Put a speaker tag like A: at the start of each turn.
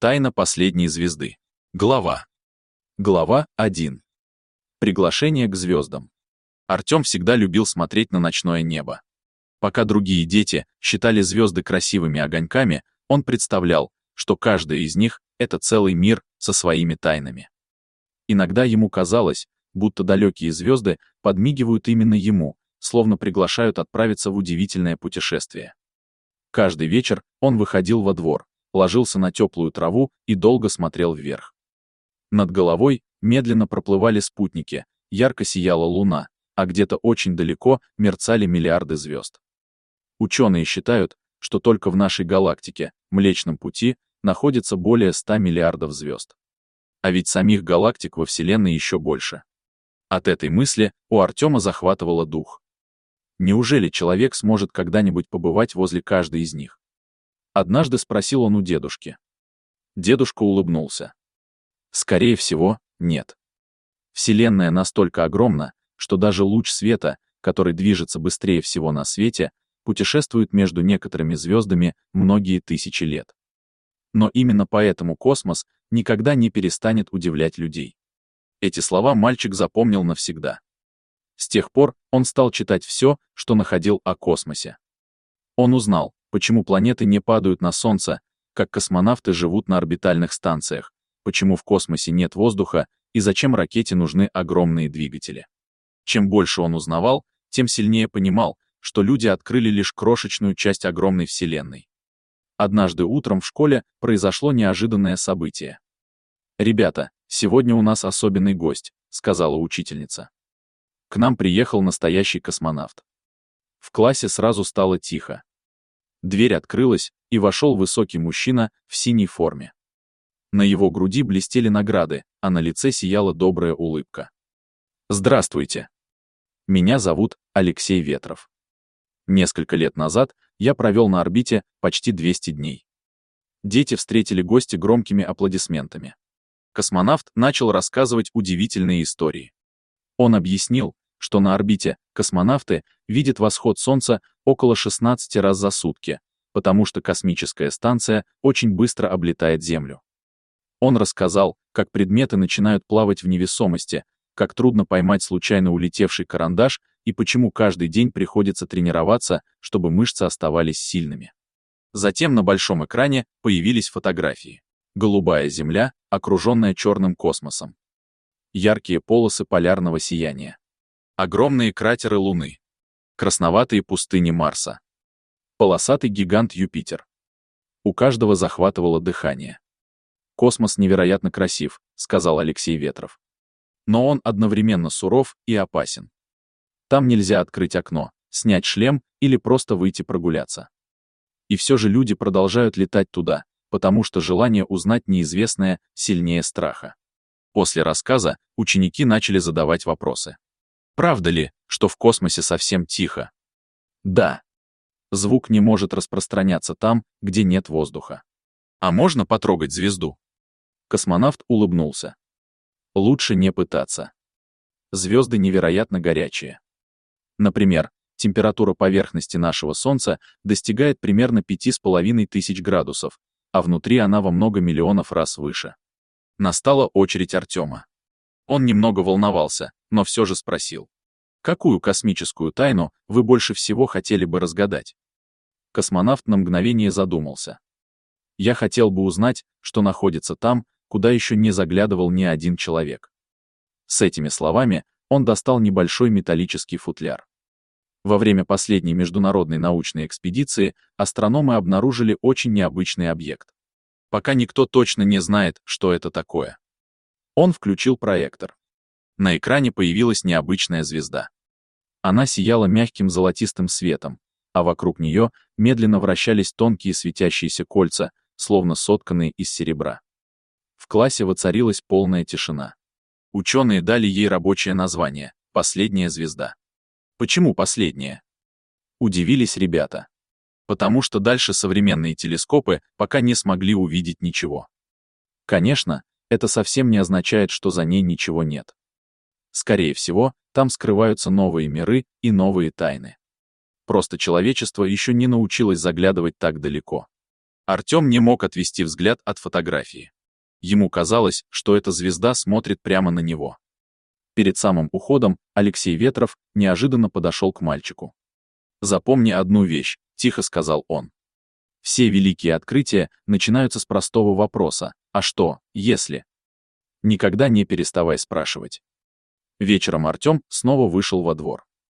A: Тайна последней звезды. Глава 1. Приглашение к звездам. Артем всегда любил смотреть на ночное небо. Пока другие дети считали звезды красивыми огоньками, он представлял, что каждая из них — это целый мир со своими тайнами. Иногда ему казалось, будто далекие звезды подмигивают именно ему, словно приглашают отправиться в удивительное путешествие. Каждый вечер он выходил во двор, ложился на теплую траву и долго смотрел вверх. Над головой медленно проплывали спутники, ярко сияла луна, а где-то очень далеко мерцали миллиарды звезд. Ученые считают, что только в нашей галактике, Млечном Пути, находится более 100 миллиардов звезд. А ведь самих галактик во Вселенной еще больше. От этой мысли у Артема захватывало дух. Неужели человек сможет когда-нибудь побывать возле каждой из них? Однажды спросил он у дедушки. Дедушка улыбнулся. Скорее всего, нет. Вселенная настолько огромна, что даже луч света, который движется быстрее всего на свете, путешествует между некоторыми звездами многие тысячи лет. Но именно поэтому космос никогда не перестанет удивлять людей. Эти слова мальчик запомнил навсегда. С тех пор он стал читать все, что находил о космосе. Он узнал, почему планеты не падают на Солнце, как космонавты живут на орбитальных станциях, почему в космосе нет воздуха и зачем ракете нужны огромные двигатели. Чем больше он узнавал, тем сильнее понимал, что люди открыли лишь крошечную часть огромной Вселенной. Однажды утром в школе произошло неожиданное событие. «Ребята, сегодня у нас особенный гость», — сказала учительница. К нам приехал настоящий космонавт. В классе сразу стало тихо. Дверь открылась, и вошел высокий мужчина в синей форме. На его груди блестели награды, а на лице сияла добрая улыбка. «Здравствуйте. Меня зовут Алексей Ветров. Несколько лет назад я провел на орбите почти 200 дней». Дети встретили гостя громкими аплодисментами. Космонавт начал рассказывать удивительные истории. Он объяснил, что на орбите космонавты видят восход Солнца около 16 раз за сутки, потому что космическая станция очень быстро облетает Землю. Он рассказал, как предметы начинают плавать в невесомости, как трудно поймать случайно улетевший карандаш и почему каждый день приходится тренироваться, чтобы мышцы оставались сильными. Затем на большом экране появились фотографии. Голубая Земля, окруженная черным космосом. Яркие полосы полярного сияния. Огромные кратеры Луны. Красноватые пустыни Марса. Полосатый гигант Юпитер. У каждого захватывало дыхание. «Космос невероятно красив», — сказал Алексей Ветров. «Но он одновременно суров и опасен. Там нельзя открыть окно, снять шлем или просто выйти прогуляться. И все же люди продолжают летать туда, потому что желание узнать неизвестное сильнее страха». После рассказа ученики начали задавать вопросы. Правда ли, что в космосе совсем тихо? Да. Звук не может распространяться там, где нет воздуха. А можно потрогать звезду? Космонавт улыбнулся. Лучше не пытаться. Звезды невероятно горячие. Например, температура поверхности нашего Солнца достигает примерно 5500 градусов, а внутри она во много миллионов раз выше. Настала очередь Артема. Он немного волновался, но все же спросил. Какую космическую тайну вы больше всего хотели бы разгадать? Космонавт на мгновение задумался. Я хотел бы узнать, что находится там, куда еще не заглядывал ни один человек. С этими словами он достал небольшой металлический футляр. Во время последней международной научной экспедиции астрономы обнаружили очень необычный объект. Пока никто точно не знает, что это такое. Он включил проектор. На экране появилась необычная звезда. Она сияла мягким золотистым светом, а вокруг нее медленно вращались тонкие светящиеся кольца, словно сотканные из серебра. В классе воцарилась полная тишина. Ученые дали ей рабочее название — «Последняя звезда». Почему последняя? Удивились ребята. Потому что дальше современные телескопы пока не смогли увидеть ничего. Конечно, это совсем не означает, что за ней ничего нет. Скорее всего, там скрываются новые миры и новые тайны. Просто человечество еще не научилось заглядывать так далеко. Артем не мог отвести взгляд от фотографии. Ему казалось, что эта звезда смотрит прямо на него. Перед самым уходом Алексей Ветров неожиданно подошел к мальчику. «Запомни одну вещь», — тихо сказал он. «Все великие открытия начинаются с простого вопроса: а что, если?» Никогда не переставай спрашивать. Вечером Артем снова вышел во двор.